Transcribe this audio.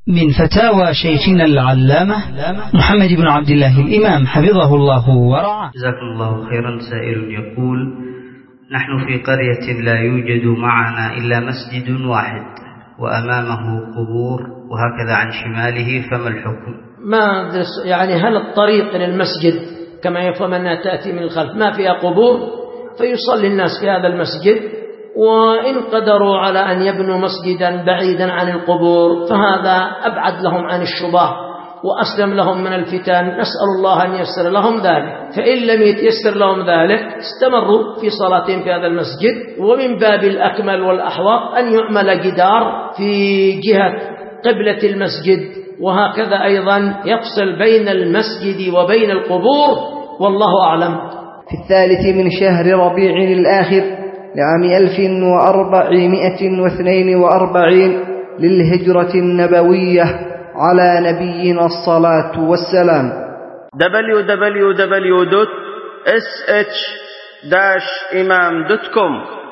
من فتاوى شيخنا العلامة محمد بن عبد الله الإمام حفظه الله ورعاه. جزاكم الله خيرا. سائل يقول: نحن في قرية لا يوجد معنا إلا مسجد واحد وأمامه قبور وهكذا عن شماله، فما الحكم؟ ما يعني هل الطريق إلى المسجد كما يفهم أنها تأتي من الخلف ما فيها قبور فيصلي الناس في هذا المسجد، وإن قدروا على أن يبنوا مسجدا بعيدا عن القبور فهذا أبعد لهم عن الشبهة وأسلم لهم من الفتن، نسأل الله أن ييسر لهم ذلك. فإن لم يتيسر لهم ذلك استمروا في صلاتهم في هذا المسجد. ومن باب الأكمل والأحوط أن يعمل جدار في جهة قبلة المسجد، وهكذا أيضا يفصل بين المسجد وبين القبور، والله أعلم. في 3 من شهر ربيع الآخر لعام 1442 للهجرة النبوية على نبينا الصلاة والسلام. www.sh-imam.com